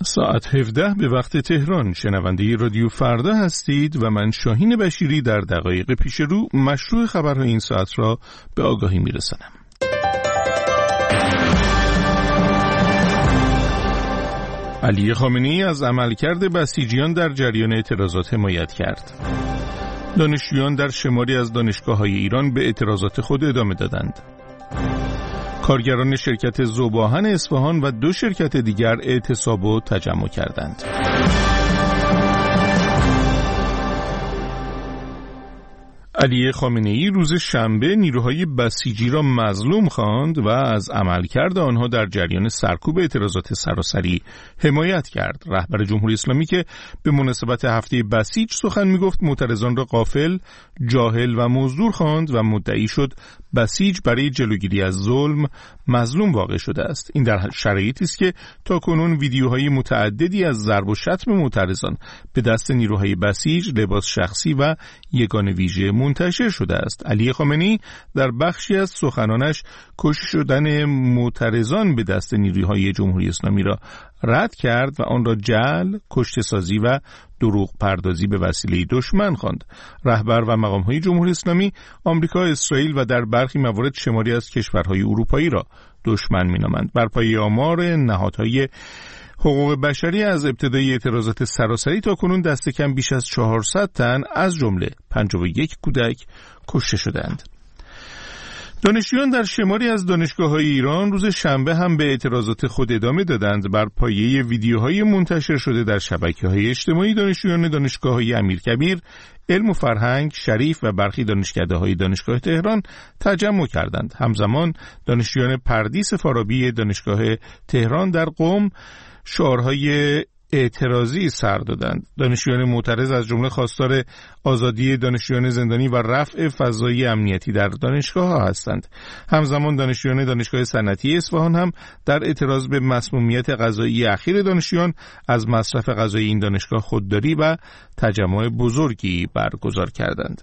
ساعت 17 به وقت تهران. شنونده رادیو فردا هستید و من شاهین بشیری در دقایق پیش رو مشروع خبرهای این ساعت را به آگاهی میرسانم. علی خامنه‌ای از عملکرد بسیجیان در جریان اعتراضات حمایت کرد. دانشجویان در شماری از دانشگاه‌های ایران به اعتراضات خود ادامه دادند. کارگران شرکت ذوب‌آهن اصفهان و 2 شرکت دیگر اعتصاب و تجمع کردند. علی خامنه‌ای روز شنبه نیروهای بسیجی را مظلوم خواند و از عملکرد آنها در جریان سرکوب اعتراضات سراسری حمایت کرد. رهبر جمهوری اسلامی که به مناسبت هفته بسیج سخن می‌گفت، معترضان را غافل، جاهل و مزدور خواند و مدعی شد بسیج برای جلوگیری از ظلم مظلوم واقع شده است. این در شرایطی است که تاکنون ویدیوهای متعددی از ضرب و شتم معترضان به دست نیروهای بسیج، لباس شخصی و یگان ویژه منتشر شده است. علی خامنه‌ای در بخشی از سخنانش کشته شدن معترضان به دست نیروهای جمهوری اسلامی را رد کرد و آن را جعل، کشته‌سازی و دروغ پردازی به وسیله دشمن خواند. رهبر و مقام‌های جمهوری اسلامی آمریکا، اسرائیل و در برخی موارد شماری از کشورهای اروپایی را دشمن می‌نامند. بر پایه آمار نهادهای حقوق بشری از ابتدای اعتراضات سراسری تا کنون دست کم بیش از 400 تن از جمله 51 کودک کشته شدند. دانشجویان در شماری از دانشگاه‌های ایران روز شنبه هم به اعتراضات خود ادامه دادند. بر پایه ویدیوهای منتشر شده در شبکه‌های اجتماعی، دانشجویان دانشگاه‌های امیرکبیر، علم و فرهنگ، شریف و برخی دانشکده‌های دانشگاه تهران تجمع کردند. همزمان دانشجویان پردیس فارابی دانشگاه تهران در قم شعارهای اعتراضی سر دادند. دانشجویان معترض از جمله خواستار آزادی دانشجویان زندانی و رفع فضای امنیتی در دانشگاه‌ها هستند. همزمان دانشجویان دانشگاه صنعتی اصفهان هم در اعتراض به مسمومیت غذایی اخیر دانشجویان از مصرف غذای این دانشگاه خودداری و تجمع بزرگی برگزار کردند.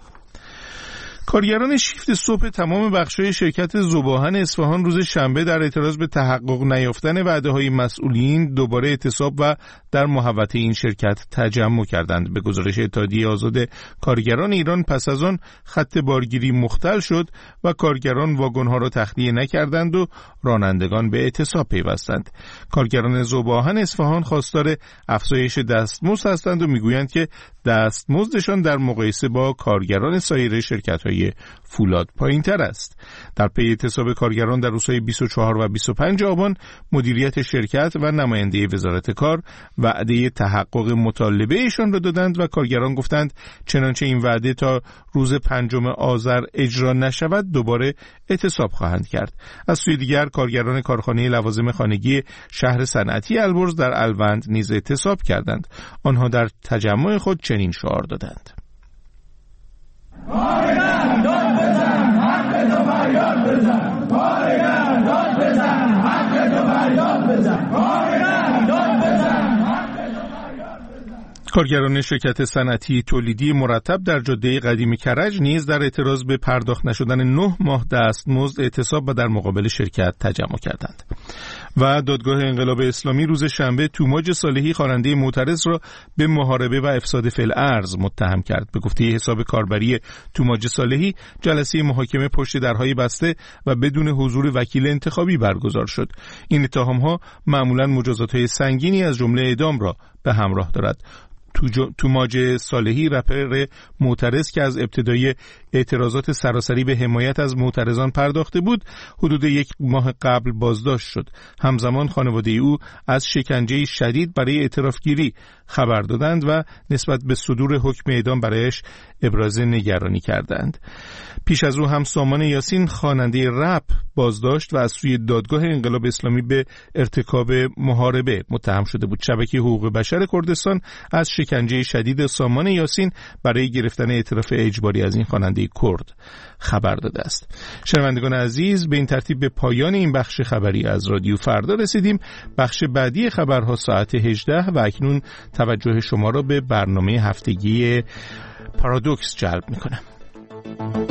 کارگران شیفت صبح تمام بخش‌های شرکت ذوب‌آهن اصفهان روز شنبه در اعتراض به تحقق نیافتن وعده‌های مسئولین دوباره اعتصاب و در محوطه این شرکت تجمع کردند. به گزارش اتحادیه آزاد کارگران ایران، پس از آن خط بارگیری مختل شد و کارگران واگن‌ها را تخلیه نکردند و رانندگان به اعتصاب پیوستند. کارگران ذوب‌آهن اصفهان خواستار افزایش دستمزد هستند و میگویند که دستمزدشان در مقایسه با کارگران سایر شرکت‌های فولاد پایین‌تر است. در پی اعتصاب کارگران در روزهای 24 و 25 آبان، مدیریت شرکت و نماینده وزارت کار وعده تحقق مطالبه‌شان را دادند و کارگران گفتند چنانچه این وعده تا روز 5 آذر اجرا نشود دوباره اعتصاب خواهند کرد. از سوی دیگر کارگران کارخانه لوازم خانگی شهر صنعتی البرز در الوند نیز اعتصاب کردند. آنها در تجمع خود چنین شعار دادند: کارگر داد بزن، حق تو فریاد بزن. کارگر داد بزن، حق تو فریاد بزن. کارگر داد بزن، حق تو فریاد بزن. کارگران شرکت صنعتی تولیدی مرتب در جاده قدیم کرج نیز در اعتراض به پرداخت نشدن 9 ماه دستمزد اعتصاب و در مقابل شرکت تجمع کردند. و دادگاه انقلاب اسلامی روز شنبه توماج صالحی خواننده معترض را به محاربه و افساد فی الارض متهم کرد. به گفته حساب کاربری توماج صالحی، جلسه محاکمه پشت درهای بسته و بدون حضور وکیل انتخابی برگزار شد. این اتهام‌ها معمولاً مجازات‌های سنگینی از جمله اعدام را به همراه دارد. توماج صالحی، رپر معترض که از ابتدای اعتراضات سراسری به حمایت از معترضان پرداخته بود، حدود 1 ماه قبل بازداشت شد. همزمان خانواده او از شکنجه شدید برای اعترافگیری خبر دادند و نسبت به صدور حکم اعدام برایش ابراز نگرانی کردند. پیش از او هم سامان یاسین، خواننده رپ، بازداشت و از سوی دادگاه انقلاب اسلامی به ارتکاب محاربه متهم شده بود. شبکه حقوق بشر کردستان از شکنجه شدید سامان یاسین برای گرفتن اعتراف اجباری از این خواننده کرد خبر داده است. شنوندگان عزیز، به این ترتیب به پایان این بخش خبری از رادیو فردا رسیدیم. بخش بعدی خبرها ساعت 18 و اکنون توجه شما را به برنامه هفتگی پارادوکس جلب می‌کنم.